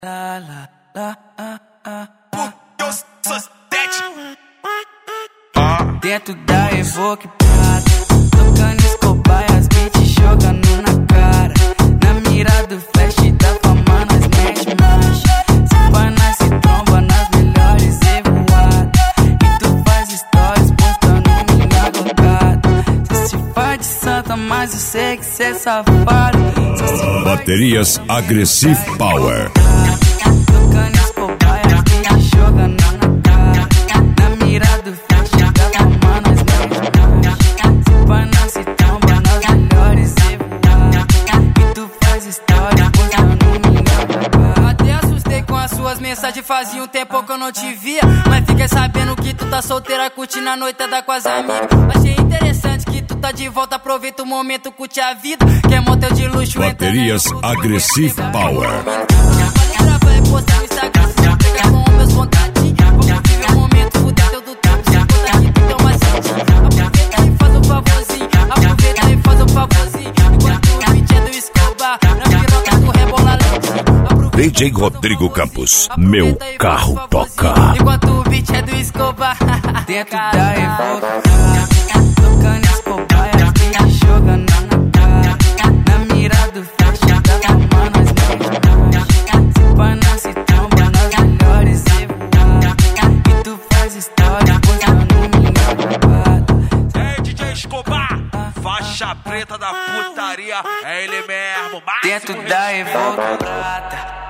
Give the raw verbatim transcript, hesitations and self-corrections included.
La, la, la, ah, ah, Puto Society. dentro da Evoque Prata, tocando Escobar e as beats jogando na cara. Na mira do flash da fama nós mete marcha. Se pá nós se tromba nas melhores revoadas. E tu faz stories postando minha gongada. Cê se faz de santa, mas eu sei que cê é safado. Cê se faz Baterias Aggressive Power. tocando Escobar e as beats jogando na cara. Na mira do flash da fama nós mete marcha. Se pá nós se tromba nas melhores revoadas. E tu faz história postando minha gongada. Até assustei com as suas mensagens, fazia um tempo que eu não te via. Mas fiquei sabendo que tu tá solteira, curtindo a noitada com as amigas. Achei interessante que tu tá de volta, aproveita o momento, curte a vida. Quer motel de luxo, Baterias Aggressive Power. Pode gravar e postar no Instagram, se pega com meus contatinhos. Vamos viver o momento, fuder teu do tempo. Se conta que tu tem uma sentinha. Aproveita e faz um favorzinho, aproveita e faz um favorzinho. Enquanto o beat é do Escobar, na piroca tu rebola lentinho. D J Rodrigo Campos, meu carro toca. Enquanto o beat é do Escobar. Dentro da Evoque Prata, tocando Escobar e as beats jogando na cara. Na mira do flash da fama nós mete marcha. Se pá nós se tromba nas melhores revoadas. E tu faz história postando minha gongada. É D J Escobar, faixa preta da putaria. É ele mesmo, Dentro da Evoque Prata,